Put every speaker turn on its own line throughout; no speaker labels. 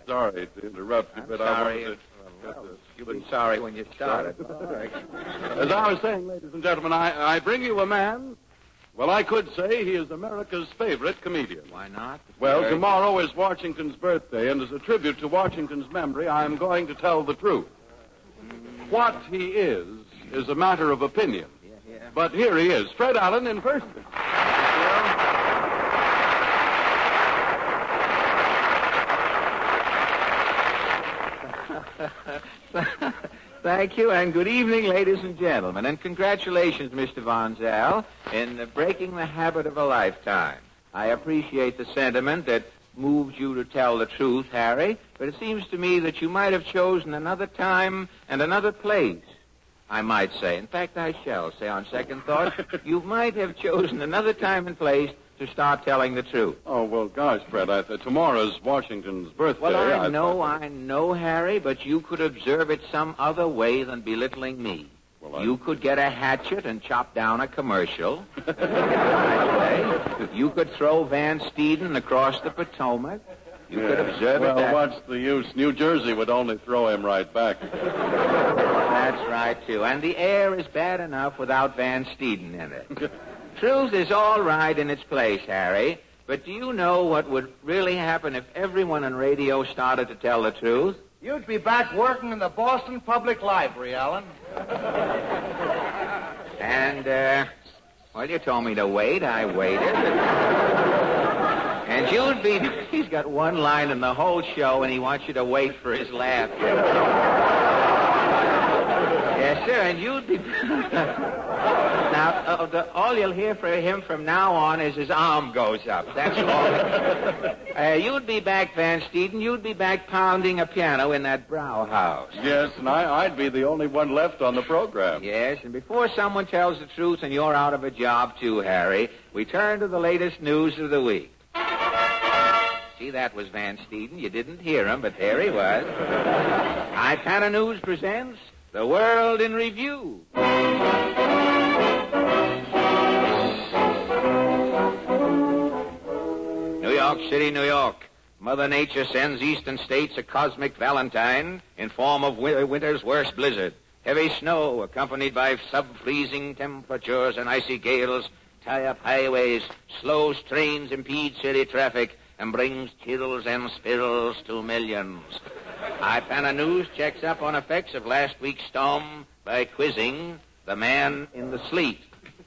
sorry to interrupt you, but
sorry.
I wanted to...
You've been sorry when you started.
As I was saying, ladies and gentlemen, I bring you a man. Well, I could say he is America's favorite comedian.
Why not?
Well, tomorrow is Washington's birthday, and as a tribute to Washington's memory, I am going to tell the truth. What he is a matter of opinion.
Yeah.
But here he is, Fred Allen in person.
Thank you, and good evening, ladies and gentlemen. And congratulations, Mr. Von Zell, in breaking the habit of a lifetime. I appreciate the sentiment that moved you to tell the truth, Harry, but it seems to me that you might have chosen another time and another place. I might say, in fact, I shall say on second thought, you might have chosen another time and place to start telling the truth.
Oh, well, gosh, Fred, tomorrow's Washington's birthday.
Well, I know, Harry, but you could observe it some other way than belittling me. Well, you could get a hatchet and chop down a commercial. You could throw Van Steeden across the Potomac. You could observe it.
Well, what's the use? New Jersey would only throw him right back.
That's right, too. And the air is bad enough without Van Steeden in it. Truth is all right in its place, Harry, but do you know what would really happen if everyone on radio started to tell the truth?
You'd be back working in the Boston Public Library, Alan.
And, well, you told me to wait. I waited. And you'd be... He's got one line in the whole show, and he wants you to wait for his laugh. Yes, sir, and you'd be... Now, all you'll hear from him from now on is his arm goes up. That's all. You'd be back, Van Steeden. You'd be back pounding a piano in that Brow House.
Yes, and I'd be the only one left on the program.
Yes, and before someone tells the truth and you're out of a job, too, Harry, we turn to the latest news of the week. See, that was Van Steeden. You didn't hear him, but there he was. Ipana News presents The World in Review. New York City, New York. Mother Nature sends eastern states a cosmic valentine in form of winter's worst blizzard. Heavy snow accompanied by sub-freezing temperatures and icy gales tie up highways, slows trains, impede city traffic, and brings chills and spills to millions. Ipana News checks up on effects of last week's storm by quizzing the man in the sleet.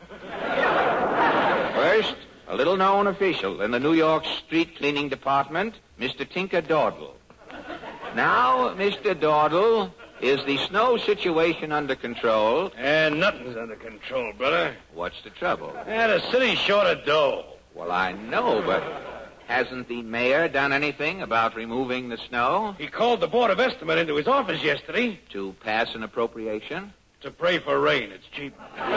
First, a little-known official in the New York street cleaning department, Mr. Tinker Dawdle. Now, Mr. Dawdle, is the snow situation under control?
Nothing's under control, brother.
What's the trouble?
The city's short of dough.
Well, I know, but hasn't the mayor done anything about removing the snow?
He called the Board of Estimate into his office yesterday.
To pass an appropriation?
To pray for rain. It's cheap.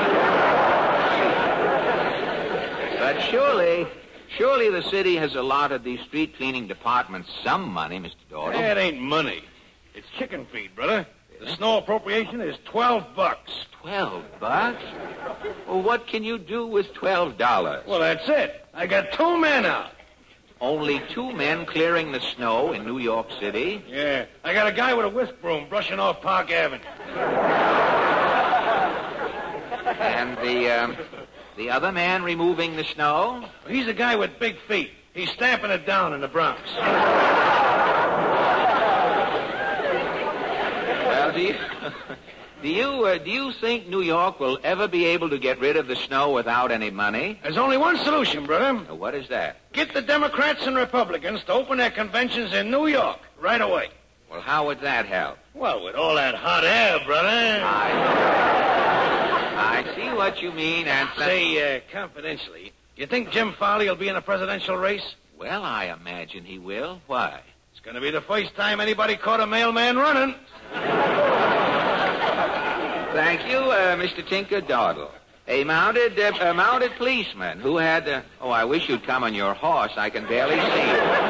But surely the city has allotted the street cleaning department some money, Mr. Dawdle.
That ain't money. It's chicken feed, brother. The snow appropriation is $12.
$12? Well, what can you do with $12?
Well, that's it. I got 2 men out.
Only 2 men clearing the snow in New York City?
Yeah. I got a guy with a whisk broom brushing off Park Avenue.
And the other man removing the snow?
He's a guy with big feet. He's stamping it down in the Bronx.
Well, do you think New York will ever be able to get rid of the snow without any money?
There's only one solution, brother.
What is that?
Get the Democrats and Republicans to open their conventions in New York right away.
Well, how would that help?
Well, with all that hot air, brother.
I see what you mean, and...
Say, confidentially, you think Jim Farley will be in a presidential race?
Well, I imagine he will. Why?
It's going to be the first time anybody caught a mailman running.
Thank you, Mr. Tinker Dawdle. A mounted policeman who had... I wish you'd come on your horse. I can barely see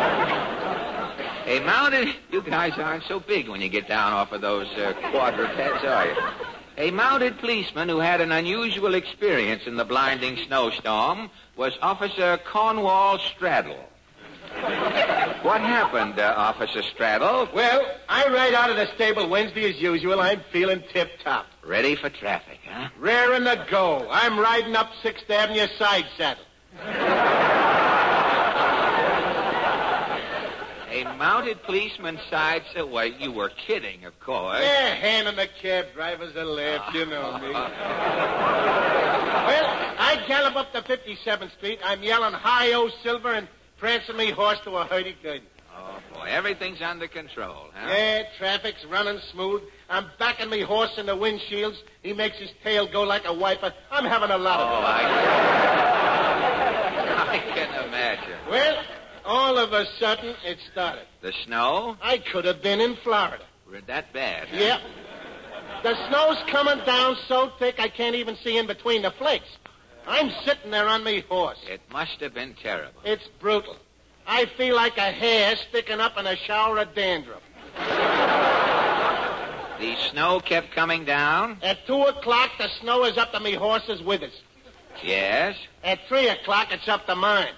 you. You guys aren't so big when you get down off of those quadrupeds, are you? A mounted policeman who had an unusual experience in the blinding snowstorm was Officer Cornwall Straddle. What happened, Officer Straddle?
Well, I ride out of the stable Wednesday as usual. I'm feeling tip-top.
Ready for traffic, huh?
Raring to go. I'm riding up 6th Avenue side saddle.
A mounted policeman side saddle? Why, you were kidding, of course.
Yeah, handing the cab drivers a laugh. You know me. Well, I gallop up to 57th Street. I'm yelling, "Hi-oh, Silver," and prancing me horse to a hurdy-gurdy.
Oh, boy, everything's under control, huh?
Yeah, traffic's running smooth. I'm backing me horse in the windshields. He makes his tail go like a wiper. I'm having a lot of fun.
I can imagine.
Well, all of a sudden, it started.
The snow?
I could have been in Florida.
We're that bad, huh?
Yep. The snow's coming down so thick I can't even see in between the flakes. I'm sitting there on me horse.
It must have been terrible.
It's brutal. I feel like a hair sticking up in a shower of dandruff.
The snow kept coming down?
At 2 o'clock, the snow is up to me horse's withers.
Yes?
At 3 o'clock, it's up to mine.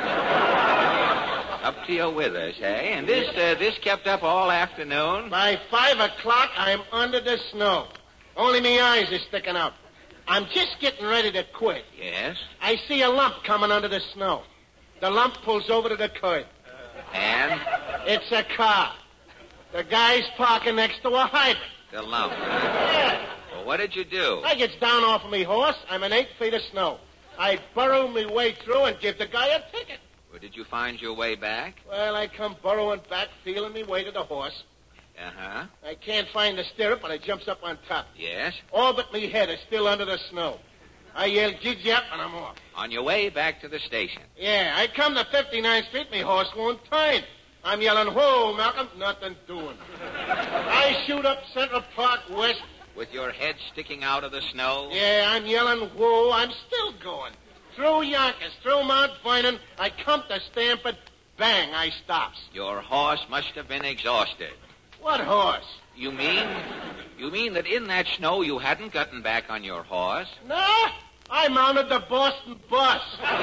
Up to your withers, eh? And this kept up all afternoon?
By 5 o'clock, I'm under the snow. Only me eyes are sticking out. I'm just getting ready to quit.
Yes?
I see a lump coming under the snow. The lump pulls over to the curb.
And?
It's a car. The guy's parking next to a hydrant.
The lump.
Yeah.
Well, what did you do?
I gets down off of me horse. I'm in 8 feet of snow. I burrow me way through and give the guy a ticket.
Well, did you find your way back?
Well, I come burrowing back, feeling me way to the horse.
Uh-huh.
I can't find the stirrup, but I jumps up on top.
Yes?
All but me head is still under the snow. I yell, "Gidgap," and I'm off.
On your way back to the station.
Yeah, I come to 59th Street, me horse won't turn. I'm yelling, "Whoa, Malcolm," nothing doing. I shoot up Central Park West.
With your head sticking out of the snow?
Yeah, I'm yelling, "Whoa," I'm still going. Through Yonkers, through Mount Vernon, I come to Stamford. Bang, I stops.
Your horse must have been exhausted.
What horse?
You mean that in that snow you hadn't gotten back on your horse?
No, I mounted the Boston bus.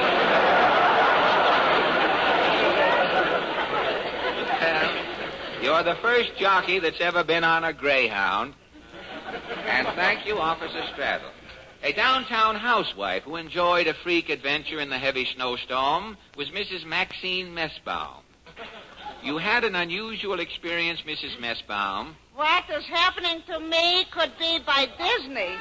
You're the first jockey that's ever been on a Greyhound. And thank you, Officer Straddle. A downtown housewife who enjoyed a freak adventure in the heavy snowstorm was Mrs. Maxine Messbaum. You had an unusual experience, Mrs. Messbaum.
What is happening to me could be by Disney.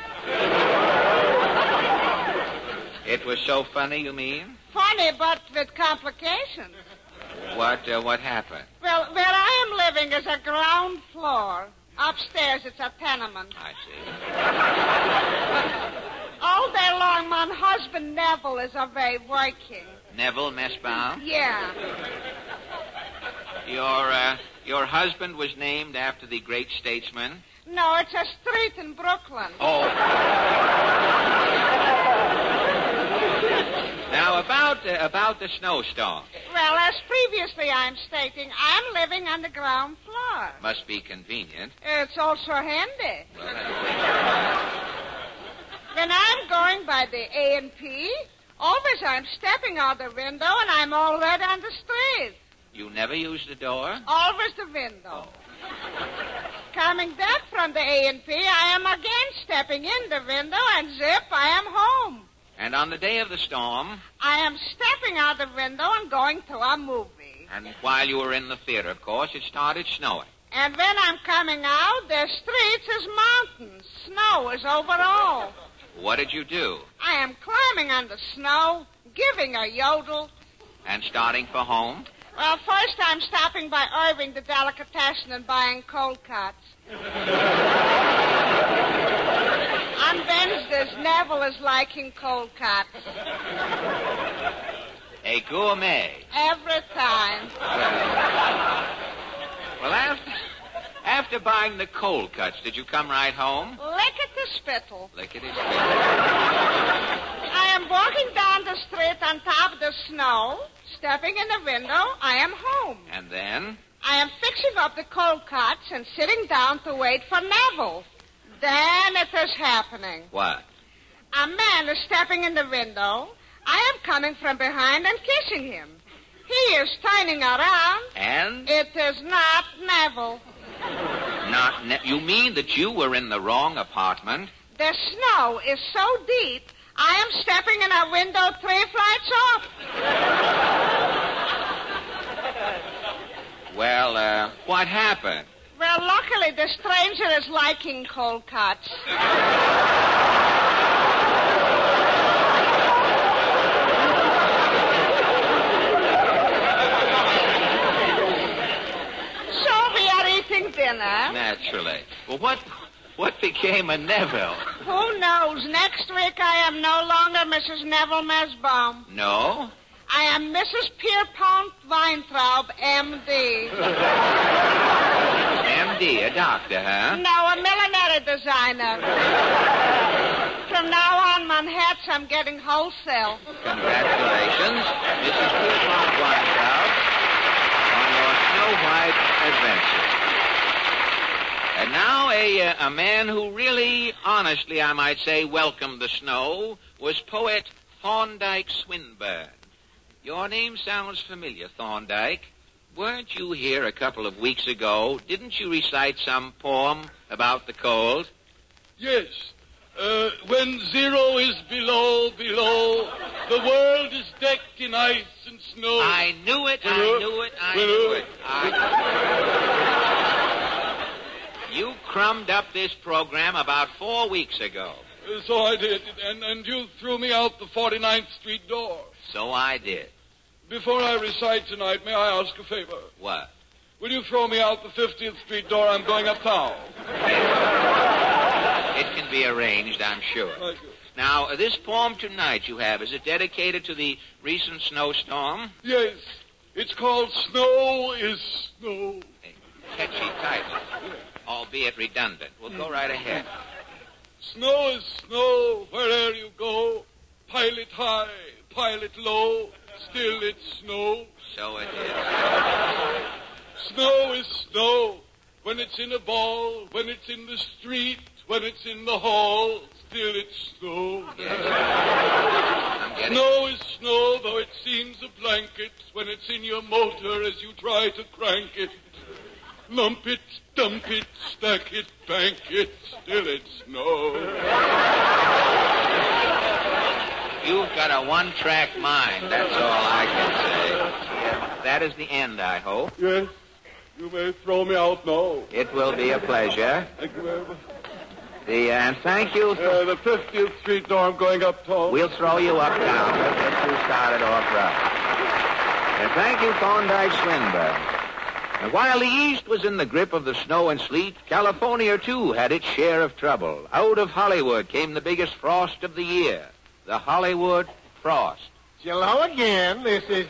It was so funny, you mean?
Funny, but with complications.
What happened?
Well, where I am living is a ground floor. Upstairs, it's a tenement.
I see.
All day long, my husband Neville is away working.
Neville Messbaum?
Yeah.
Your husband was named after the great statesman?
No, it's a street in Brooklyn.
Oh. Now, about the snowstorm.
Well, as previously I'm stating, I'm living on the ground floor.
Must be convenient.
It's also handy.
Well,
When I'm going by the A&P, always I'm stepping out the window and I'm already on the street.
you never use the door?
Always the window. Coming back from the A&P, I am again stepping in the window and zip, I am home.
And on the day of the storm?
I am stepping out the window and going to a movie.
And while you were in the theater, of course, it started snowing.
And when I'm coming out, the streets is mountains. Snow is over all.
What did you do?
I am climbing on the snow, giving a yodel.
And starting for home?
Well, first I'm stopping by Irving the delicatessen and buying cold cuts. On Wednesdays, Neville is liking cold cuts.
A gourmet.
Every time.
Well, after buying the cold cuts, did you come right home?
Lickety-spittle.
Lickety-spittle.
I am walking down the street on top of the snow, stepping in the window. I am home.
And then?
I am fixing up the cold cuts and sitting down to wait for Neville. Then it is happening.
What?
A man is stepping in the window. I am coming from behind and kissing him. He is turning around.
And?
It is not Neville.
You mean that you were in the wrong apartment?
The snow is so deep, I am stepping in a window 3 flights up.
Well, what happened?
Well, luckily, the stranger is liking cold cuts. So we are eating dinner.
Naturally. Well, what became of Neville?
Who knows? Next week I am no longer Mrs. Neville Mesbaum.
No?
I am Mrs. Pierpont Weintraub, M.D.
M.D., a doctor, huh?
No, a millinery designer. From now on, my hats I'm getting wholesale.
Congratulations, Mrs. Pierpont Weintraub, on your Snow White adventure. And now a man who really, honestly, I might say, welcomed the snow was poet Thorndike Swinburne. Your name sounds familiar, Thorndike. Weren't you here a couple of weeks ago? Didn't you recite some poem about the cold?
Yes. When 0 is below, the world is decked in ice and snow.
I knew it. You crumbed up this program about 4 weeks ago.
So I did, and you threw me out the 49th Street door.
So I did.
Before I recite tonight, may I ask a favor?
What?
Will you throw me out the 50th Street door? I'm going uptown.
It can be arranged, I'm sure.
Thank you.
Now, this poem tonight you have, is it dedicated to the recent snowstorm?
Yes. It's called Snow is Snow.
A catchy title, albeit redundant. We'll go right ahead.
Snow is snow where'er you go. Pile it high, pile it low. Still it's snow.
So it is.
Snow is snow when it's in a ball, when it's in the street, when it's in the hall. Still it's snow.
Yes. I'm getting
Snow is snow, though it seems a blanket when it's in your motor as you try to crank it. Lump it, dump it, stack it, bank it. Still it's snow.
You've got a one-track mind, that's all I can say. That is the end, I hope.
Yes. You may throw me out now.
It will be a pleasure.
Thank you very much.
And thank you.
The 50th Street door, I'm going uptown.
We'll throw you uptown. Let's get you started off right. And thank you, Thorndike Swinburne. And while the East was in the grip of the snow and sleet, California, too, had its share of trouble. Out of Hollywood came the biggest frost of the year, the Hollywood frost.
Hello again. This is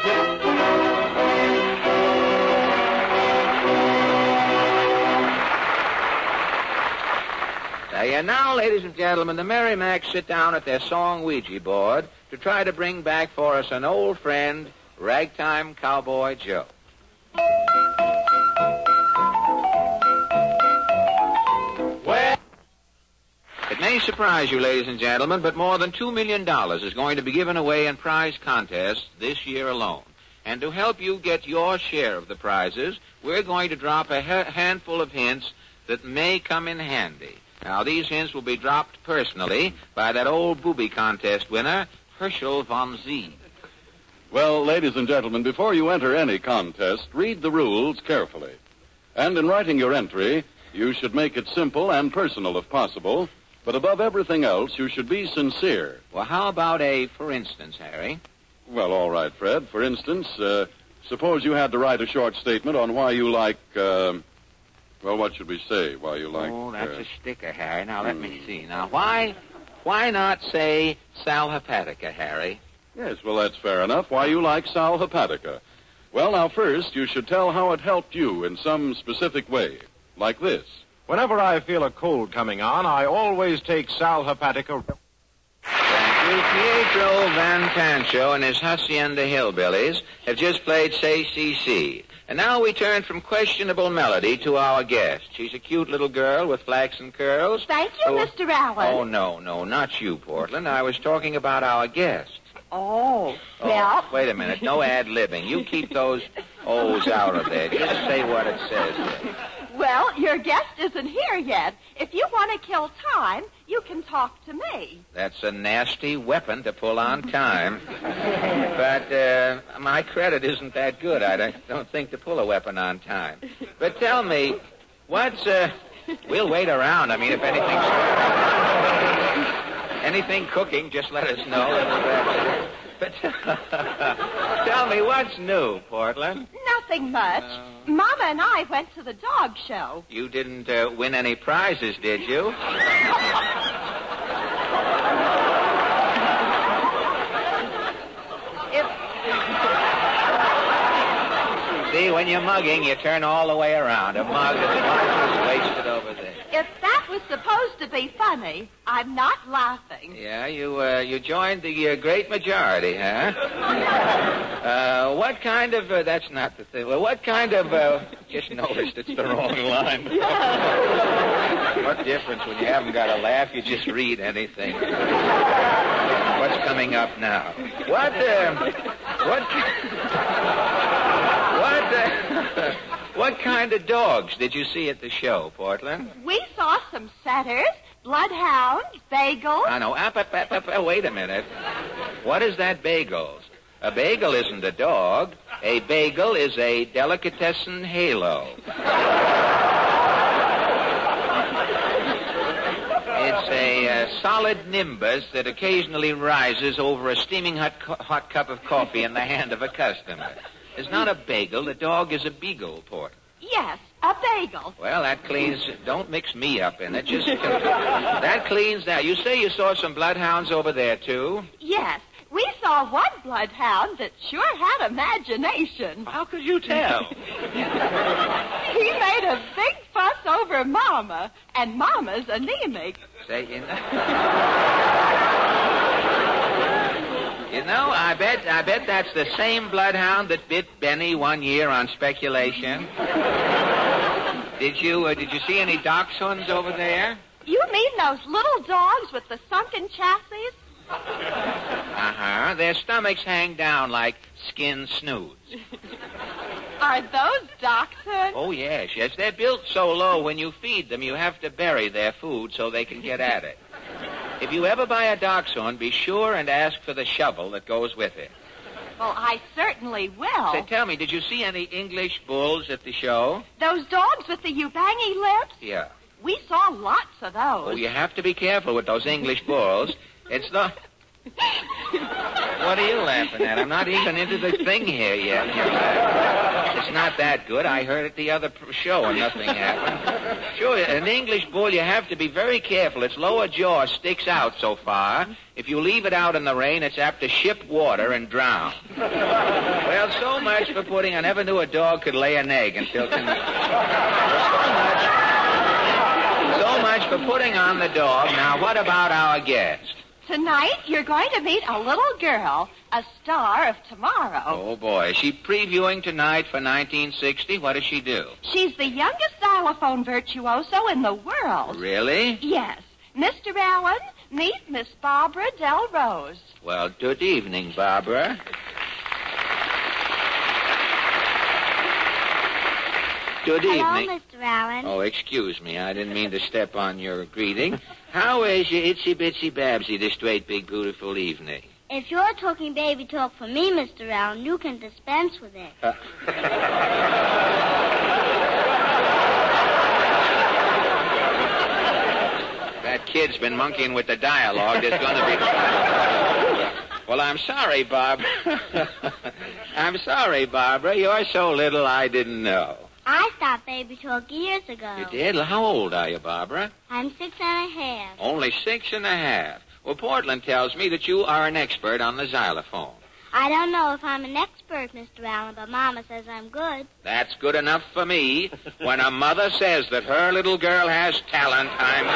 And now, ladies and gentlemen, the Merrimacs sit down at their song Ouija board to try to bring back for us an old friend, Ragtime Cowboy Joe. Well, it may surprise you, ladies and gentlemen, but more than $2 million is going to be given away in prize contests this year alone. And to help you get your share of the prizes, we're going to drop a handful of hints that may come in handy. Now, these hints will be dropped personally by that old booby contest winner, Herschel von Zee.
Well, ladies and gentlemen, before you enter any contest, read the rules carefully. And in writing your entry, you should make it simple and personal if possible. But above everything else, you should be sincere.
Well, how about a for instance, Harry?
Well, all right, Fred. For instance, suppose you had to write a short statement on why you like, well, what should we say? Why you like...
Oh, that's a sticker, Harry. Now, let me see. Now, why not say Sal Hepatica, Harry?
Yes, well, that's fair enough. Why you like Sal Hepatica. Well, now, first, you should tell how it helped you in some specific way. Like this.
Whenever I feel a cold coming on, I always take Sal Hepatica.
Thank you. Pietro Van Pancho and his Hacienda Hillbillies have just played Say CC. And now we turn from questionable melody to our guest. She's a cute little girl with flaxen curls.
Thank you, Mr. Allen.
Oh, no, not you, Portland. I was talking about our guest.
Oh, well.
Oh, wait a minute. No ad-libbing. You keep those O's out of there. Just say what it says there.
Well, your guest isn't here yet. If you want to kill time, you can talk to me.
That's a nasty weapon to pull on time. But my credit isn't that good. I don't think to pull a weapon on time. But tell me, what's... We'll wait around. I mean, if anything cooking, just let us know. But tell me, what's new, Portland?
Nothing much. Mama and I went to the dog show.
You didn't win any prizes, did you? See, when you're mugging, you turn all the way around. A mug is wasted over there.
If that was supposed to be funny, I'm not laughing.
Yeah, you joined the great majority, huh? What kind of... that's not the thing. Well, what kind of... just noticed it's the wrong line. What difference when you haven't got to laugh? You just read anything. What's coming up now? What kind of dogs did you see at the show, Portland?
We saw some setters, bloodhounds, bagels.
I know. Wait a minute. What is that, bagels? A bagel isn't a dog. A bagel is a delicatessen halo. It's a solid nimbus that occasionally rises over a steaming hot cup of coffee in the hand of a customer. It's not a bagel. The dog is a beagle, Port.
Yes, a bagel.
Well, that cleans... Don't mix me up in it. Just... that cleans that. You say you saw some bloodhounds over there, too?
Yes. We saw one bloodhound that sure had imagination.
How could you tell?
He made a big fuss over Mama, and Mama's anemic.
Say, You know, I bet that's the same bloodhound that bit Benny one year on speculation. Did you see any dachshunds over there?
You mean those little dogs with the sunken chassis?
Uh-huh. Their stomachs hang down like skin snoods.
Are those dachshunds?
Oh, yes. They're built so low when you feed them, you have to bury their food so they can get at it. If you ever buy a dachshund, be sure and ask for the shovel that goes with it.
Well, I certainly will.
Say, tell me, did you see any English bulls at the show?
Those dogs with the Ubangi lips?
Yeah.
We saw lots of those.
Oh, you have to be careful with those English bulls. It's not... What are you laughing at? I'm not even into the thing here yet. It's not that good. I heard it the other show and nothing happened. Sure, an English bull, you have to be very careful. Its lower jaw sticks out so far. If you leave it out in the rain, it's apt to ship water and drown. Well, so much for putting... I never knew a dog could lay an egg until... So much for putting on the dog. Now, what about our guest?
Tonight, you're going to meet a little girl, a star of tomorrow.
Oh, boy. Is she previewing tonight for 1960? What does she do?
She's the youngest xylophone virtuoso in the world.
Really?
Yes. Mr. Allen, meet Miss Barbara Del Rose.
Well, good evening, Barbara. Good evening.
Hello, Mr. Allen.
Oh, excuse me. I didn't mean to step on your greeting. How is your itsy-bitsy Babsy this great, big, beautiful evening?
If you're talking baby talk for me, Mr. Allen, you can dispense with it.
That kid's been monkeying with the dialogue. There's going to be... Well, I'm sorry, Barbara. I'm sorry, Barbara. You're so little I didn't know.
I stopped baby talk years ago.
You did? How old are you, Barbara?
I'm 6.5.
Only 6.5. Well, Portland tells me that you are an expert on the xylophone.
I don't know if I'm an expert, Mr. Allen, but Mama says I'm good.
That's good enough for me. When a mother says that her little girl has talent, I'm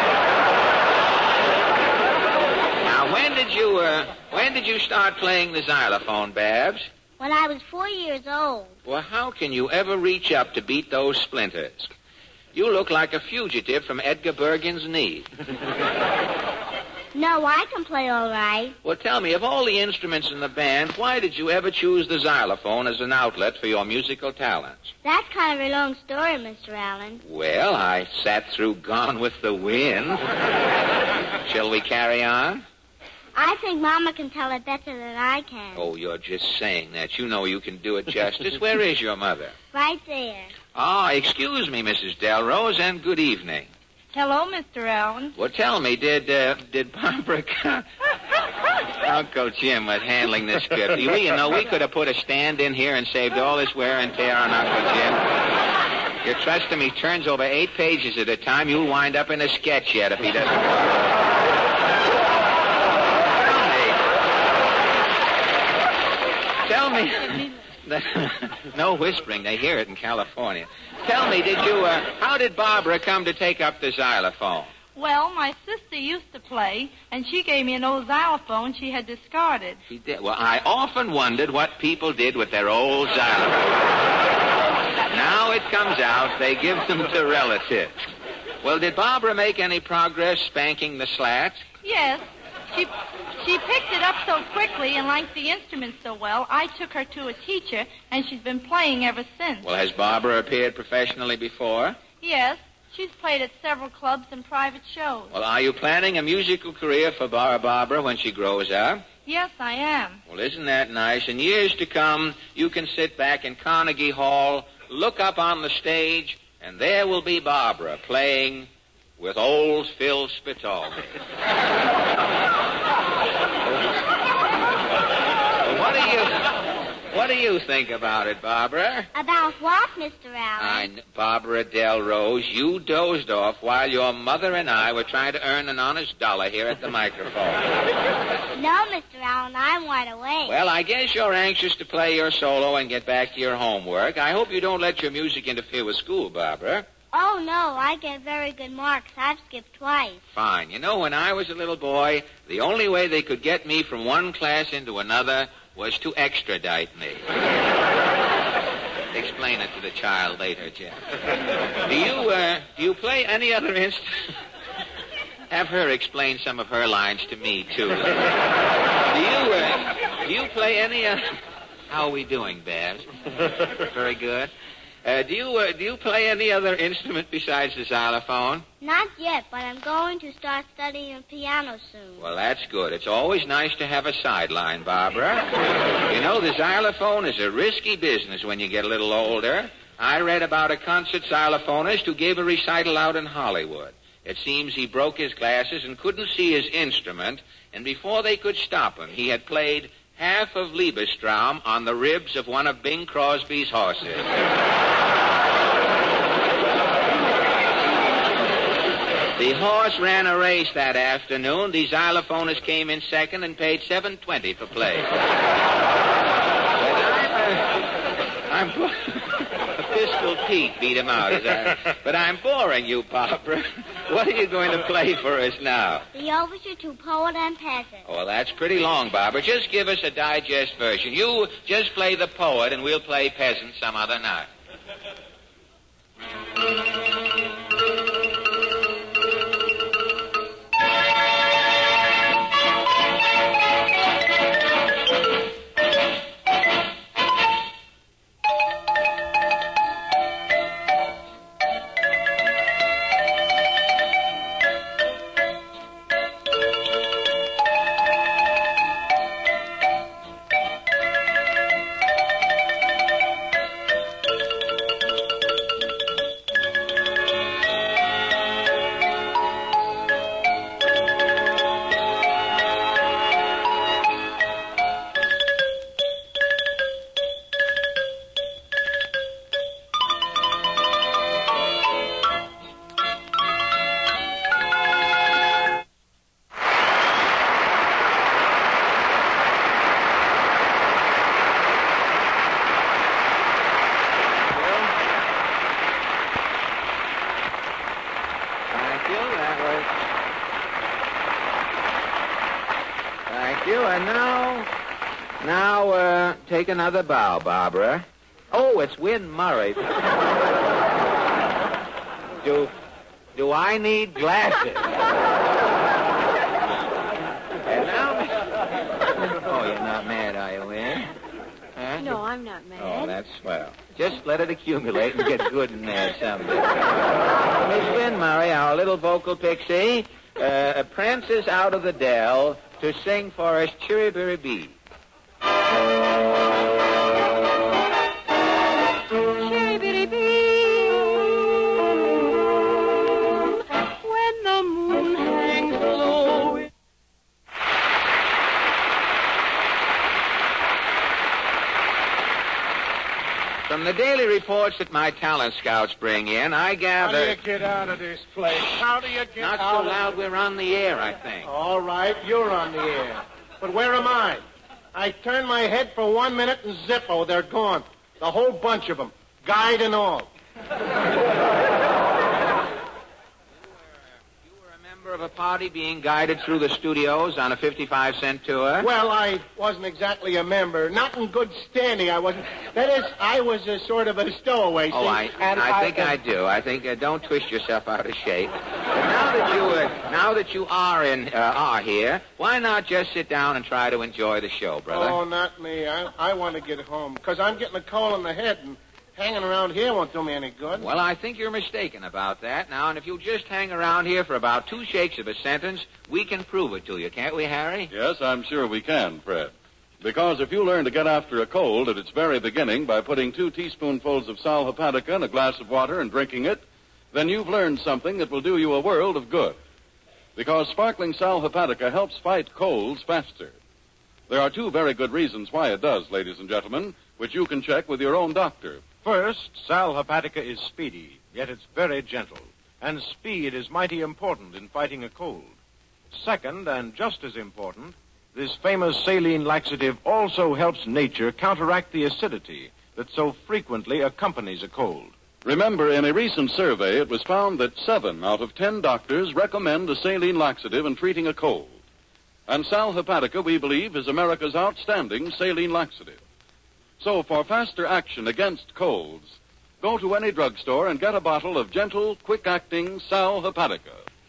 content. Now, when did you start playing the xylophone, Babs?
When I was 4 years old.
Well, how can you ever reach up to beat those splinters? You look like a fugitive from Edgar Bergen's knee.
No, I can play all right.
Well, tell me, of all the instruments in the band, why did you ever choose the xylophone as an outlet for your musical talents?
That's kind of a long story, Mr. Allen.
Well, I sat through Gone with the Wind. Shall we carry on?
I think Mama can tell it better than I can.
Oh, you're just saying that. You know you can do it justice. Where is your mother?
Right there.
Excuse me, Mrs. Delrose, and good evening.
Hello, Mr. Allen.
Well, tell me, did Barbara... Uncle Jim was handling this script. You know, we could have put a stand in here and saved all this wear and tear on Uncle Jim. You're trusting me, turns over 8 pages at a time. You'll wind up in a sketch yet if he doesn't... Tell me... No whispering. They hear it in California. Tell me, how did Barbara come to take up the xylophone?
Well, my sister used to play, and she gave me an old xylophone she had discarded.
She did? Well, I often wondered what people did with their old xylophones. Now it comes out they give them to relatives. Well, did Barbara make any progress spanking the slats?
Yes. She picked it up so quickly and liked the instrument so well, I took her to a teacher, and she's been playing ever since.
Well, has Barbara appeared professionally before?
Yes. She's played at several clubs and private shows.
Well, are you planning a musical career for Barbara when she grows up?
Yes, I am.
Well, isn't that nice? In years to come, you can sit back in Carnegie Hall, look up on the stage, and there will be Barbara playing with old Phil Spitalny. What do you think about it, Barbara?
About what, Mr. Allen?
Barbara Delrose, you dozed off while your mother and I were trying to earn an honest dollar here at the microphone.
No, Mr. Allen, I'm wide awake.
Well, I guess you're anxious to play your solo and get back to your homework. I hope you don't let your music interfere with school, Barbara.
Oh, no, I get very good marks. I've skipped twice.
Fine. You know, when I was a little boy, the only way they could get me from one class into another was to extradite me. Explain it to the child later, Jeff. Do you play any other instrument? Have her explain some of her lines to me, too. Do you play any other... How are we doing, Babs? Very good. Do you play any other instrument besides the xylophone?
Not yet, but I'm going to start studying piano soon.
Well, that's good. It's always nice to have a sideline, Barbara. You know, the xylophone is a risky business when you get a little older. I read about a concert xylophonist who gave a recital out in Hollywood. It seems he broke his glasses and couldn't see his instrument, and before they could stop him, he had played half of Liebestraum on the ribs of one of Bing Crosby's horses. The horse ran a race that afternoon. The xylophonist came in second and paid $7.20 for play. But Pistol Pete beat him out. But I'm boring you, Barbara. What are you going to play for us now?
The Overture to Poet and Peasant.
Oh, well, that's pretty long, Barbara. Just give us a digest version. You just play the poet, and we'll play peasant some other night. Take another bow, Barbara. Oh, it's Win Murray. Do I need glasses?
No, I'm not mad.
Oh, that's swell. Just let it accumulate and get good in there someday. Miss Lynn Murray, our little vocal pixie, prances out of the dell to sing for us Chirry Bee.
Chirry Bee. When the moon hangs low.
From the daily reports that my talent scouts bring in, I gather...
How do you get out of this place? How do you get
Not
out
so loud, we're on the air, I think.
All right, you're on the air. But where am I? I turn my head for 1 minute and zippo, they're gone. The whole bunch of them, guide and all.
Of a party being guided through the studios on a 55-cent tour?
Well, I wasn't exactly a member. Not in good standing, I wasn't. That is, I was a sort of a stowaway.
Oh, I think I do. I think, don't twist yourself out of shape. Now that you are here, why not just sit down and try to enjoy the show, brother?
Oh, not me. I want to get home, because I'm getting a cold in the head, and hanging around here won't do me any good.
Well, I think you're mistaken about that now, and if you'll just hang around here for about 2 shakes of a sentence, we can prove it to you, can't we, Harry?
Yes, I'm sure we can, Fred. Because if you learn to get after a cold at its very beginning by putting 2 teaspoonfuls of sal hepatica in a glass of water and drinking it, then you've learned something that will do you a world of good. Because sparkling sal hepatica helps fight colds faster. There are 2 very good reasons why it does, ladies and gentlemen, which you can check with your own doctor.
First, sal hepatica is speedy, yet it's very gentle. And speed is mighty important in fighting a cold. Second, and just as important, this famous saline laxative also helps nature counteract the acidity that so frequently accompanies a cold.
Remember, in a recent survey, it was found that 7 out of 10 doctors recommend a saline laxative in treating a cold. And sal hepatica, we believe, is America's outstanding saline laxative. So, for faster action against colds, go to any drugstore and get a bottle of gentle, quick-acting sal hepatica.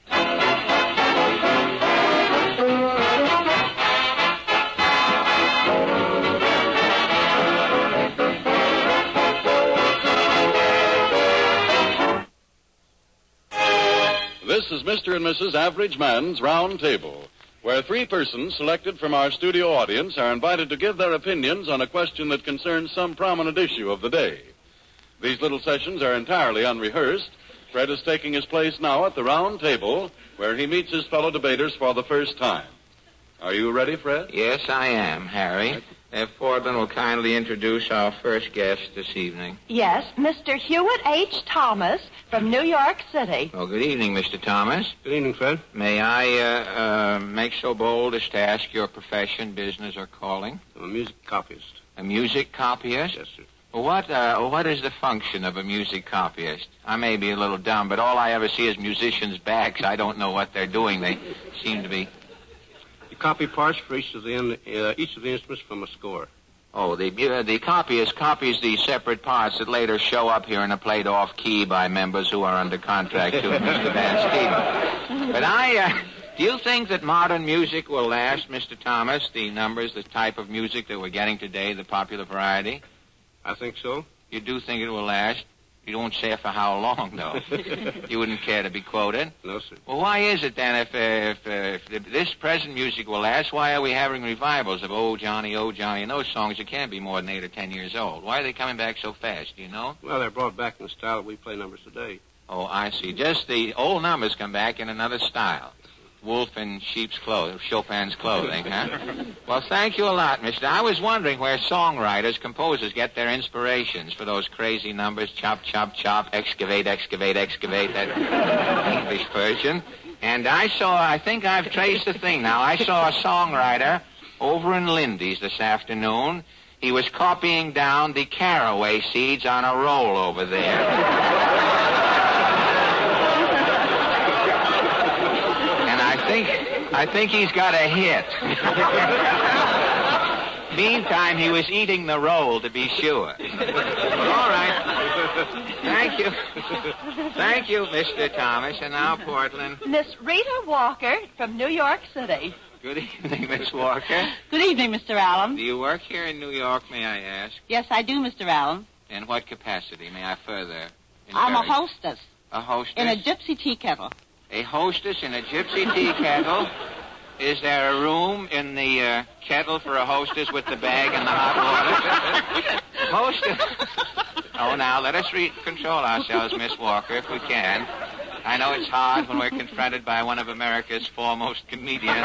This is Mr. and Mrs. Average Man's Round Table, where 3 persons selected from our studio audience are invited to give their opinions on a question that concerns some prominent issue of the day. These little sessions are entirely unrehearsed. Fred is taking his place now at the round table, where he meets his fellow debaters for the first time. Are you ready, Fred?
Yes, I am, Harry. If Portland will kindly introduce our first guest this evening.
Yes, Mr. Hewitt H. Thomas from New York City.
Well, good evening, Mr. Thomas.
Good evening, Fred.
May I make so bold as to ask your profession, business, or calling?
I'm a music copyist.
A music copyist?
Yes, sir.
Well, what is the function of a music copyist? I may be a little dumb, but all I ever see is musicians' backs. I don't know what they're doing. They seem to be...
You copy parts for each of the instruments from a score.
Oh, the copyist copies the separate parts that later show up here in a played-off key by members who are under contract to Mr. Van Steven. But do you think that modern music will last, Mr. Thomas, the numbers, the type of music that we're getting today, the popular variety?
I think so.
You do think it will last? You won't say for how long, though. You wouldn't care to be quoted?
No, sir.
Well, why is it, then, if this present music will last, why are we having revivals of Oh, Johnny, and those songs that can't be more than 8 or 10 years old? Why are they coming back so fast, do you know?
Well, they're brought back in the style that we play numbers today.
Oh, I see. Just the old numbers come back in another style. Wolf in sheep's clothing, Chopin's clothing, huh? Well, thank you a lot, mister. I was wondering where songwriters, composers get their inspirations for those crazy numbers, chop, chop, chop, excavate, that English version. And I think I've traced the thing now. I saw a songwriter over in Lindy's this afternoon. He was copying down the caraway seeds on a roll over there. I think he's got a hit. Meantime, he was eating the roll, to be sure. All right. Thank you. Thank you, Mr. Thomas. And now, Portland.
Miss Rita Walker from New York City.
Good evening, Miss Walker.
Good evening, Mr. Allen.
Do you work here in New York, may I ask?
Yes, I do, Mr. Allen.
In what capacity, may I further
I'm a
encourage?
hostess.
A hostess?
In a gypsy tea kettle.
A hostess in a gypsy tea kettle? Is there a room in the kettle for a hostess with the bag and the hot water? Hostess? Oh, now, let us control ourselves, Miss Walker, if we can. I know it's hard when we're confronted by one of America's foremost comedians,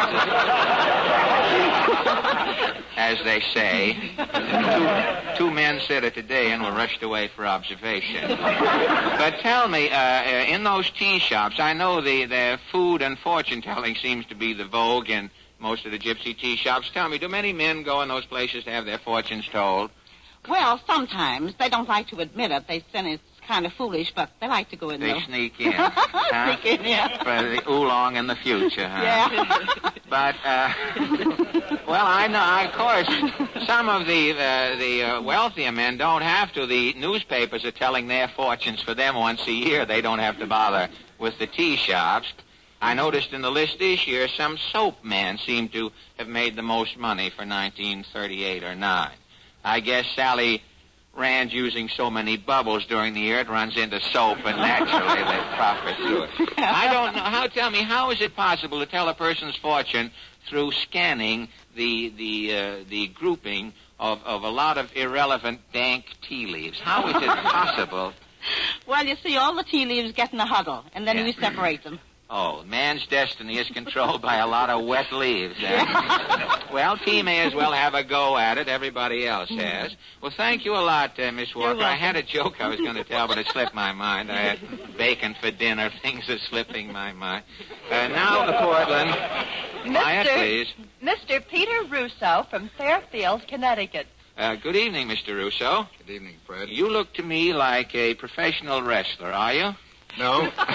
as they say. Two men said it today and were rushed away for observation. But tell me, in those tea shops, I know the food and fortune-telling seems to be the vogue in most of the gypsy tea shops. Tell me, do many men go in those places to have their fortunes told?
Well, sometimes. They don't like to admit it. They say it's kind of foolish, but they like to go in,
They
though.
sneak in. Huh?
Sneak in, yeah.
For the oolong in the future, huh?
Yeah.
But, well, I know, of course, some of the wealthier men don't have to. The newspapers are telling their fortunes for them once a year. They don't have to bother with the tea shops. I noticed in the list this year some soap men seem to have made the most money for 1938 or 9. I guess Sally Rand's using so many bubbles during the year it runs into soap, and naturally they profit through it. I don't know. Tell me, how is it possible to tell a person's fortune through scanning the grouping of a lot of irrelevant, dank tea leaves? How is it possible?
Well, you see, all the tea leaves get in a huddle, and then we separate them.
Oh, man's destiny is controlled by a lot of wet leaves. Well, tea may as well have a go at it. Everybody else has. Well, thank you a lot, Miss Walker. I had a joke I was going to tell, but it slipped my mind. I had bacon for dinner. Things are slipping my mind. Now to Portland. Quiet, please.
Mr. Peter Russo from Fairfield, Connecticut.
Good evening, Mr. Russo.
Good evening, Fred.
You look to me like a professional wrestler, are you?
No. Fred,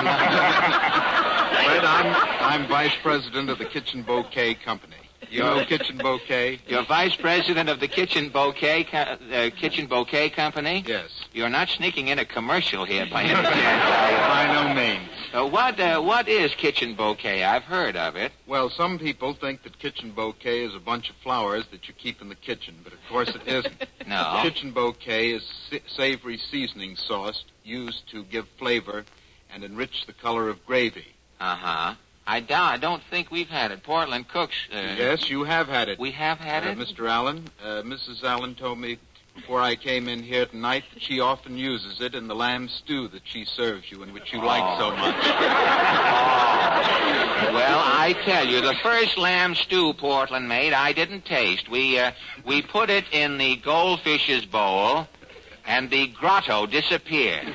I'm vice president of the Kitchen Bouquet Company. You know Kitchen Bouquet?
You're vice president of the Kitchen Bouquet Company?
Yes.
You're not sneaking in a commercial here by any chance.
By no means.
What is Kitchen Bouquet? I've heard of it.
Well, some people think that Kitchen Bouquet is a bunch of flowers that you keep in the kitchen, but of course it isn't.
No.
Kitchen Bouquet is savory seasoning sauce used to give flavor and enrich the color of gravy.
Uh-huh. I don't think we've had it. Portland cooks.
Yes, you have had it.
We have had it?
Mr. Allen. Mrs. Allen told me before I came in here tonight that she often uses it in the lamb stew that she serves you and which you like so much.
Well, I tell you, the first lamb stew Portland made, I didn't taste. We put it in the goldfish's bowl, and the grotto disappeared.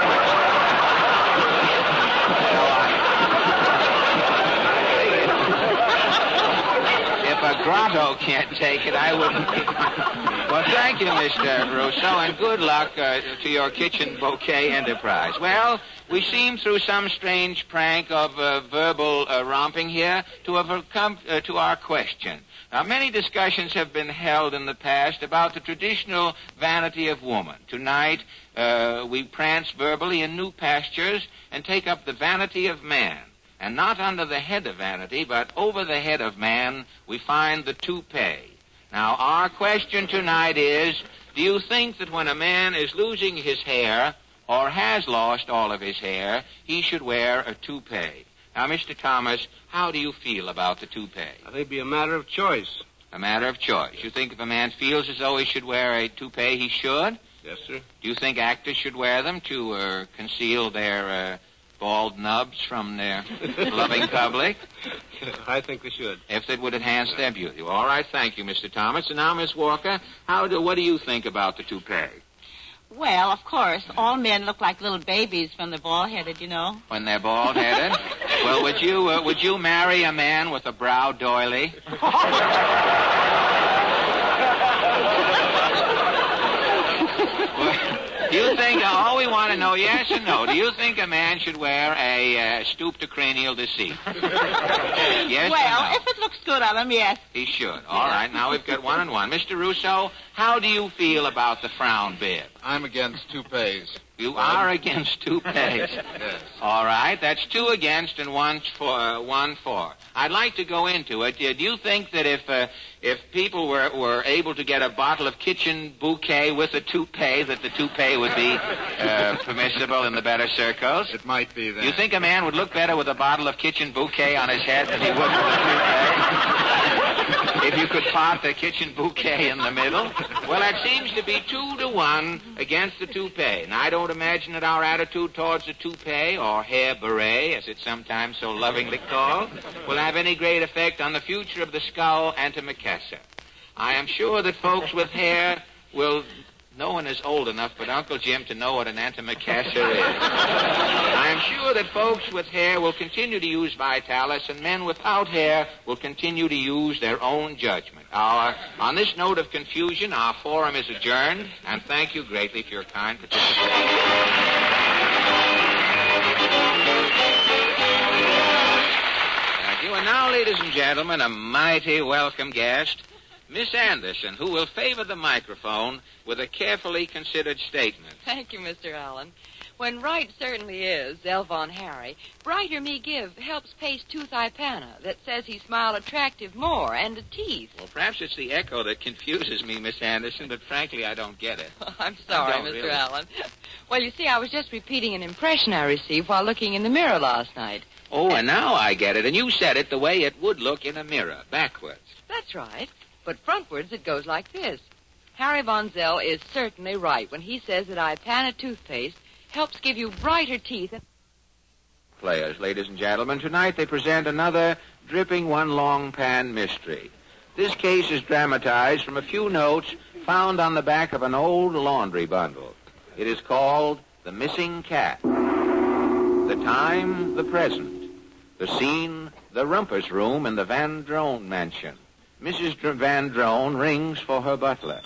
If a grotto can't take it, I wouldn't. Well, thank you, Mr. Russo, and good luck to your Kitchen Bouquet enterprise. Well, we seem through some strange prank of verbal romping here to have come to our question. Now, many discussions have been held in the past about the traditional vanity of woman. Tonight, we prance verbally in new pastures and take up the vanity of man. And not under the head of vanity, but over the head of man, we find the toupee. Now, our question tonight is, do you think that when a man is losing his hair, or has lost all of his hair, he should wear a toupee? Now, Mr. Thomas, how do you feel about the toupee?
I think it'd be a matter of choice.
A matter of choice. You think if a man feels as though he should wear a toupee, he should?
Yes, sir.
Do you think actors should wear them to conceal their bald nubs from their loving public?
I think they should.
If it would enhance their beauty. Well, all right, thank you, Mr. Thomas. And now, Miss Walker, what do you think about the toupee?
Well, of course, all men look like little babies when they're bald-headed, you know.
When they're bald-headed? Well, would you marry a man with a brow doily? Do you think, all we want to know, yes or no, do you think a man should wear a stoop to cranial deceit? Yes
well,
or no?
if it looks good on him, yes.
He should. All right, now we've got 1-1. Mr. Russo, how do you feel about the frown bib?
I'm against toupees.
You are against toupees.
Yes.
All right, that's 2 against and 1 for. I'd like to go into it. Do you think that if people were able to get a bottle of kitchen bouquet with a toupee, that the toupee would be permissible in the better circles?
It might be that.
Do you think a man would look better with a bottle of kitchen bouquet on his head than he would with a toupee? If you could part the kitchen bouquet in the middle? Well, that seems to be 2-1 against the toupee. And I don't imagine that our attitude towards the toupee, or hair beret, as it's sometimes so lovingly called, will have any great effect on the future of the skull antimacassar. I am sure that folks with hair will... No one is old enough but Uncle Jim to know what an antimacassar is. I am sure that folks with hair will continue to use Vitalis, and men without hair will continue to use their own judgment. On this note of confusion, our forum is adjourned, and thank you greatly for your kind participation. Thank you. And now, ladies and gentlemen, a mighty welcome guest, Miss Anderson, who will favor the microphone with a carefully considered statement.
Thank you, Mr. Allen. When right certainly is, Zell Von Harry, Brighter Me Give helps paste tooth Ipana that says he smiled attractive more and the teeth.
Well, perhaps it's the echo that confuses me, Miss Anderson, but frankly, I don't get it.
I'm sorry, Mr. Really. Allen. Well, you see, I was just repeating an impression I received while looking in the mirror last night.
Oh, and now I get it. And you said it the way it would look in a mirror, backwards.
That's right. But frontwards, it goes like this. Harry Von Zell is certainly right when he says that Ipana toothpaste helps give you brighter teeth.
Players, ladies and gentlemen, tonight they present another dripping one long pan mystery. This case is dramatized from a few notes found on the back of an old laundry bundle. It is called The Missing Cat. The time, the present. The scene, the Rumpus Room in the Van Drone mansion. Mrs. Van Drone rings for her butler.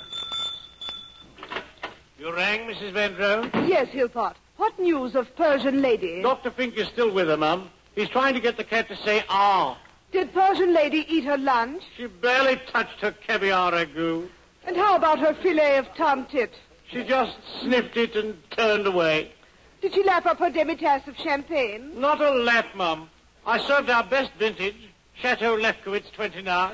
You rang, Mrs. Van Drone?
Yes, Hillpot. What news of Persian Lady?
Dr. Fink is still with her, Mum. He's trying to get the cat to say, ah.
Did Persian Lady eat her lunch?
She barely touched her caviar ragout.
And how about her fillet of tomtit?
She just sniffed it and turned away.
Did she lap up her demi-tasse of champagne?
Not a lap, Mum. I served our best vintage, Chateau Lefkowitz 29.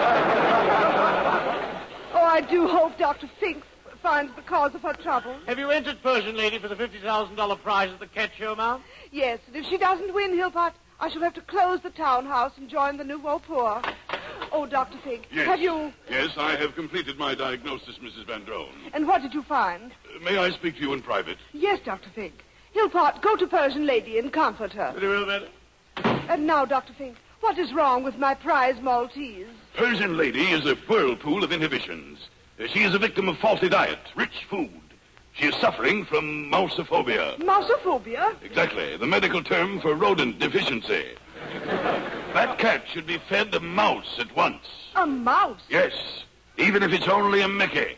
Oh, I do hope Dr. Fink finds the cause of her trouble.
Have you entered Persian Lady for the $50,000 prize at the cat show, Ma'am?
Yes, and if she doesn't win, Hillpot, I shall have to close the townhouse and join the Nouveau Poor. Oh, Dr. Fink,
yes.
Have you...
Yes, I have completed my diagnosis, Mrs. Van Drone.
And what did you find?
May I speak to you in private?
Yes, Dr. Fink. Hillpot, go to Persian Lady and comfort her.
Very well, madam.
And now, Dr. Fink, what is wrong with my prize Maltese?
Persian Lady is a whirlpool of inhibitions. She is a victim of faulty diet, rich food. She is suffering from mousophobia.
Mousophobia?
Exactly, the medical term for rodent deficiency. That cat should be fed a mouse at once.
A mouse?
Yes, even if it's only a Mickey.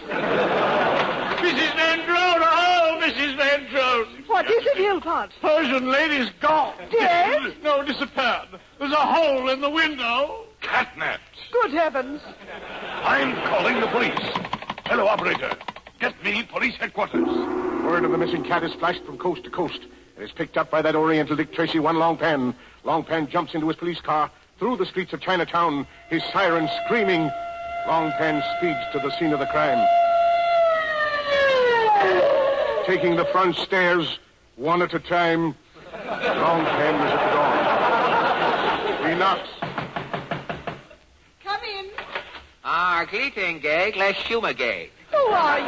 Mrs. Van Drone, oh, Mrs. Van Drone.
What is it, Hillpot?
Persian Lady's gone.
Dead?
No, disappeared. There's a hole in the window.
Catnapped.
Good heavens.
I'm calling the police. Hello, operator. Get me police headquarters.
Word of the missing cat is flashed from coast to coast. It is picked up by that Oriental Dick Tracy, one Long Pan. Long Pan jumps into his police car through the streets of Chinatown, his siren screaming. Long Pan speeds to the scene of the crime. Taking the front stairs, one at a time, Long Pan is at the door. He knocks.
Come in.
Greeting, Glass Schumagate.
Who are you?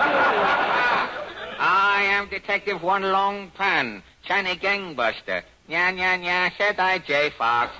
I am Detective One Long Pan, China gangbuster. Nya, nya, nya, said I, J. Fox.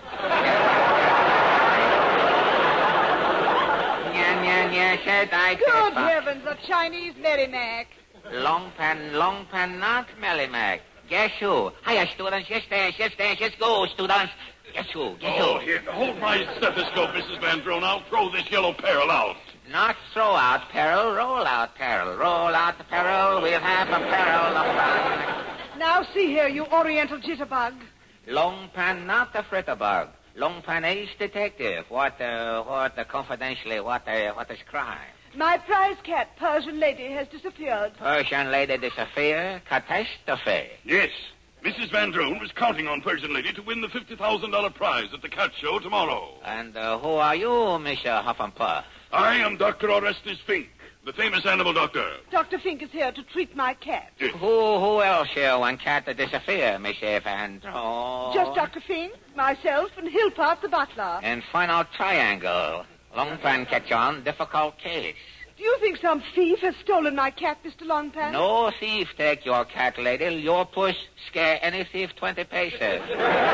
Nya, nya, nya, said I, J.
Good
Fox.
heavens, a Chinese Merrimack.
Long Pan, not Merrimack. Guess who? Hiya, students. Yes, go, students. Guess who?
Here, hold my stethoscope, Mrs. Van Drone. I'll throw this yellow peril out.
Not throw out peril, roll out peril. Roll out the peril, we'll have a peril of fun.
Now see here, you Oriental jitterbug.
Long Pan, not the fritterbug. Long Pan, ace detective. What confidentially, what is crime?
My prize cat, Persian Lady, has disappeared.
Persian Lady disappear? Catastrophe.
Yes. Mrs. Van Drone was counting on Persian Lady to win the $50,000 prize at the cat show tomorrow.
And who are you, Mr. Huff and Puff?
I am Dr. Orestes Fink, the famous animal doctor.
Dr. Fink is here to treat my cat.
Yes.
Who else here when cat disappear, Mr. Van Drone?
Just Dr. Fink, myself, and Hillpot the butler.
And final triangle. Longpan catch on, difficult case.
Do you think some thief has stolen my cat, Mr. Longpan?
No thief take your cat, lady. Your puss scare any thief 20 paces.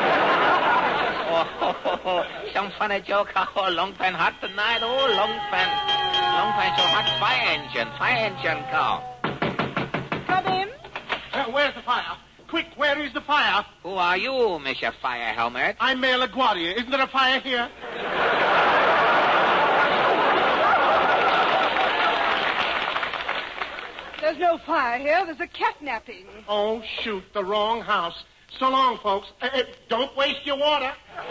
Some funny joke. Oh, Longpan hot tonight. Oh, Longpan so hot. Fire engine, come.
Come in.
Where's the fire? Quick, where is the fire?
Who are you, Mr. Fire Helmet?
I'm Mayor LaGuardia. Isn't there a fire here?
There's no fire here. There's a cat napping.
Oh, shoot, the wrong house. So long, folks. Don't waste your water.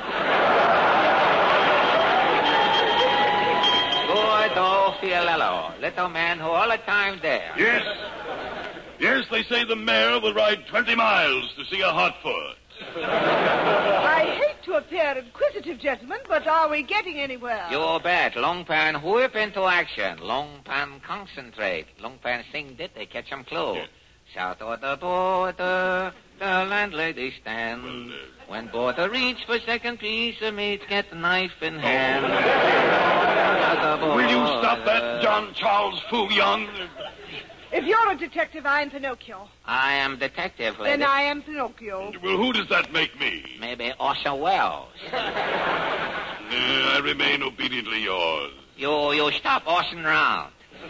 Good old Fialello, little man who all the time there.
Yes. Yes, they say the mayor will ride 20 miles to see a hot foot.
I hate to appear inquisitive, gentlemen, but are we getting anywhere?
You bet. Longpan whip into action. Longpan concentrate. Longpan sing dit, they catch 'em clue. Yeah. Shout at the border, the landlady stand. When border reach for second piece of meat, get the knife in hand.
Will you stop that, John Charles Fouillon?
If you're a detective, I'm Pinocchio.
I am detective, lady.
Then I am Pinocchio.
Well, who does that make me?
Maybe Orson Welles.
I remain obediently yours.
You stop Orson round.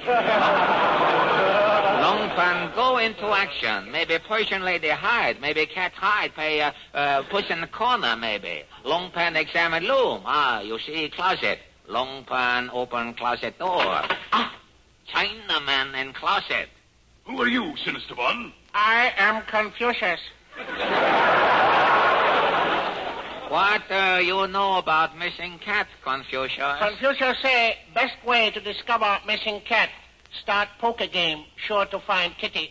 Longpan go into action. Maybe Persian lady hide. Maybe cat hide. Pay push in the corner, maybe. Longpan examine loom. You see closet. Longpan open closet door. Chinaman in closet.
Who are you, sinister one?
I am Confucius.
What you know about missing cat, Confucius?
Confucius say best way to discover missing cat. Start poker game, sure to find kitty.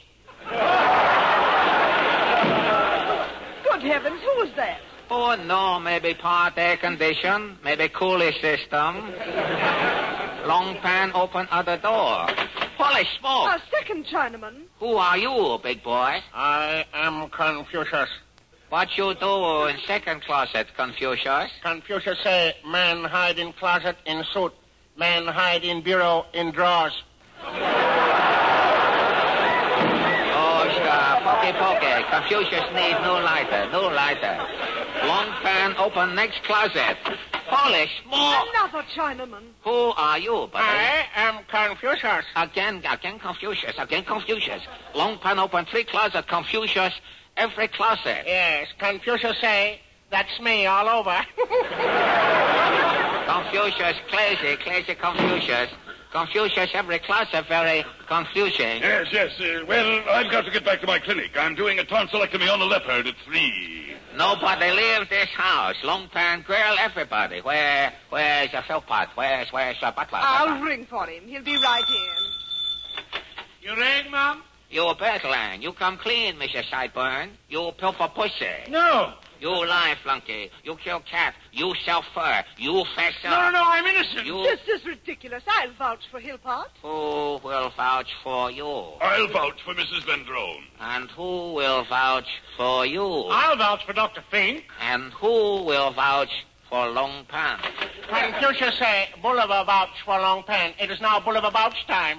Good heavens, who is that?
Oh, no, maybe part air condition, maybe cooling system. Longpan open other door. Holy smoke!
A second Chinaman.
Who are you, big boy?
I am Confucius.
What you do in second closet, Confucius?
Confucius say, man hide in closet in suit. Man hide in bureau in drawers.
Oh, stop. Pokey. Confucius need no lighter. Longpan open next closet. Holy smoke!
Another Chinaman.
Who are you, buddy?
I am Confucius.
Again Confucius. Longpan open 3 closet, Confucius, every closet.
Yes, Confucius say, that's me all over.
Confucius, crazy Confucius. Confucius, every closet, very confusing.
Yes. Well, I've got to get back to my clinic. I'm doing a tonsillectomy on a leopard at 3.
Nobody leaves this house. Longpan girl, everybody. Where's your Philpot? Where's your butler?
I'll ring for him. He'll be right in.
You rang, Mom?
You Bertland. You come clean, Mr. Sideburn. You pilfer pussy.
No.
You lie, flunky. You kill cat. You sell fur. You fess up.
No, I'm innocent.
This is ridiculous. I'll vouch for Hillpot.
Who will vouch for you?
I'll vouch for Mrs. Van Drone.
And who will vouch for you?
I'll vouch for Dr. Fink.
And who will vouch for Longpan?
Confucius say, Bolivar vouch for Longpan. It is now Bolivar vouch time.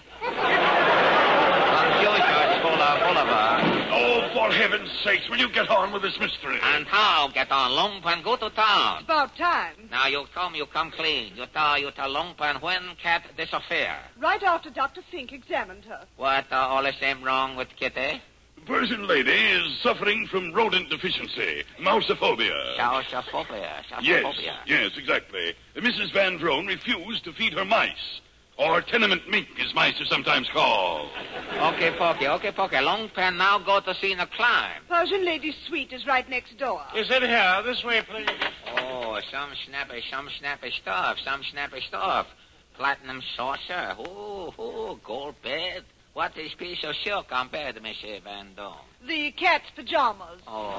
Confucius for Bolivar.
Oh, for heaven's sakes, will you get on with this mystery?
And how get on? Longpan go to town.
It's about time.
Now you come clean. You tell Longpan when cat disappear.
Right after Dr. Fink examined her.
What, all the same wrong with Kitty?
The Persian lady is suffering from rodent deficiency, mousophobia.
Mousophobia.
Yes, exactly. Mrs. Van Drone refused to feed her mice. Or tenement mink, as mice are sometimes called.
Okay, Pokey. Longpan now go to see the climb.
Persian lady's suite is right next door.
Is it here? This way, please.
Oh, some snappy stuff. Platinum saucer. Ooh, Oh, gold bed. What is piece of silk on bed, Monsieur Van Dome?
The cat's pajamas.
Oh,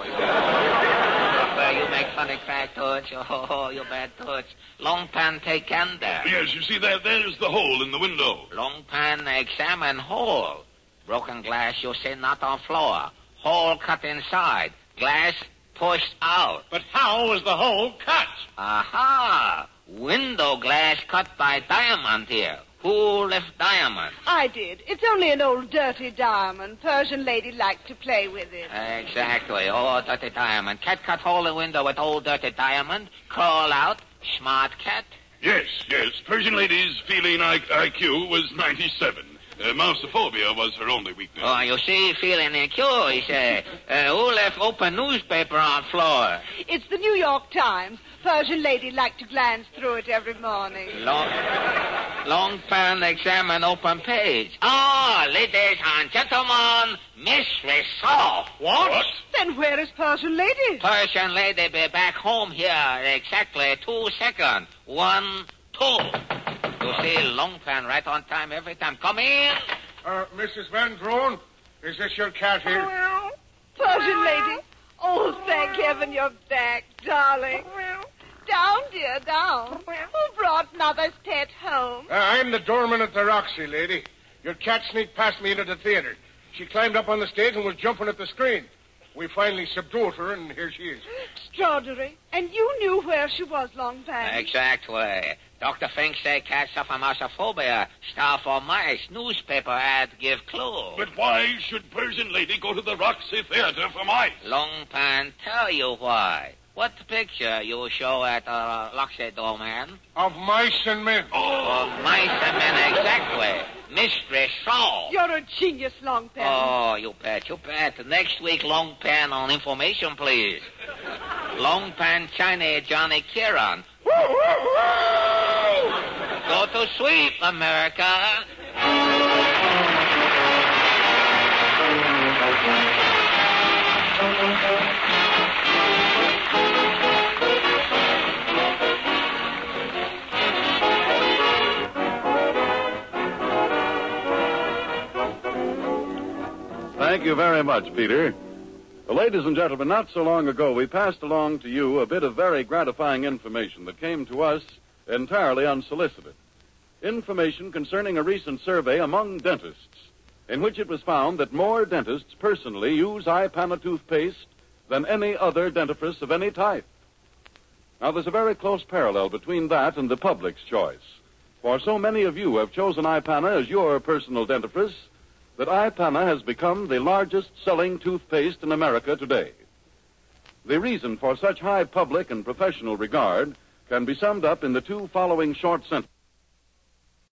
well, you make funny crack, Toots. Oh, you bad Toots. Long Pan take candor.
Yes, you see, there's the hole in the window.
Long Pan examine hole. Broken glass, you say, not on floor. Hole cut inside. Glass pushed out.
But how was the hole cut?
Aha! Window glass cut by diamond here. Who left diamond?
I did. It's only an old dirty diamond. Persian lady liked to play with it.
Exactly. Oh, dirty diamond. Cat cut hole in window with old dirty diamond. Crawl out. Smart cat.
Yes. Persian lady's feline IQ was 97. Mousophobia was her only weakness.
Oh, you see, feeling IQ, he said. Who left open newspaper on floor?
It's the New York Times. Persian lady liked to glance through it every morning.
Long Pan examine open page. Oh, ladies and gentlemen, Miss Rousseau.
What?
Then where is Persian lady?
Persian lady be back home here exactly 2 seconds. 1, 2. You see, Long Pan right on time every time. Come in.
Mrs. Van Drone, is this your cat here?
Persian lady. Oh, thank heaven you're back, darling. Down, dear, down. Who brought Mother's pet home?
I'm the doorman at the Roxy, lady. Your cat sneaked past me into the theater. She climbed up on the stage and was jumping at the screen. We finally subdued her, and here she is.
Extraordinary. And you knew where she was, Long Pan.
Exactly. Dr. Fink say cats suffer mousophobia. Star for mice. Newspaper ad give clue.
But why should Persian lady go to the Roxy Theater for mice?
Long Pan tell you why. What picture you show at Roxy Dome, man?
Of mice and men.
Oh, of mice and men, exactly. Mistress Shaw.
You're a genius, Long Pan.
Oh, you bet. Next week, Long Pan on information, please. Long Pan China Johnny Kieran. Go to sleep, America.
Thank you very much, Peter. Well, ladies and gentlemen, not so long ago, we passed along to you a bit of very gratifying information that came to us entirely unsolicited. Information concerning a recent survey among dentists, in which it was found that more dentists personally use iPana toothpaste than any other dentifrice of any type. Now, there's a very close parallel between that and the public's choice. For so many of you have chosen iPana as your personal dentifrice that iPana has become the largest selling toothpaste in America today. The reason for such high public and professional regard can be summed up in the 2 following short sentences.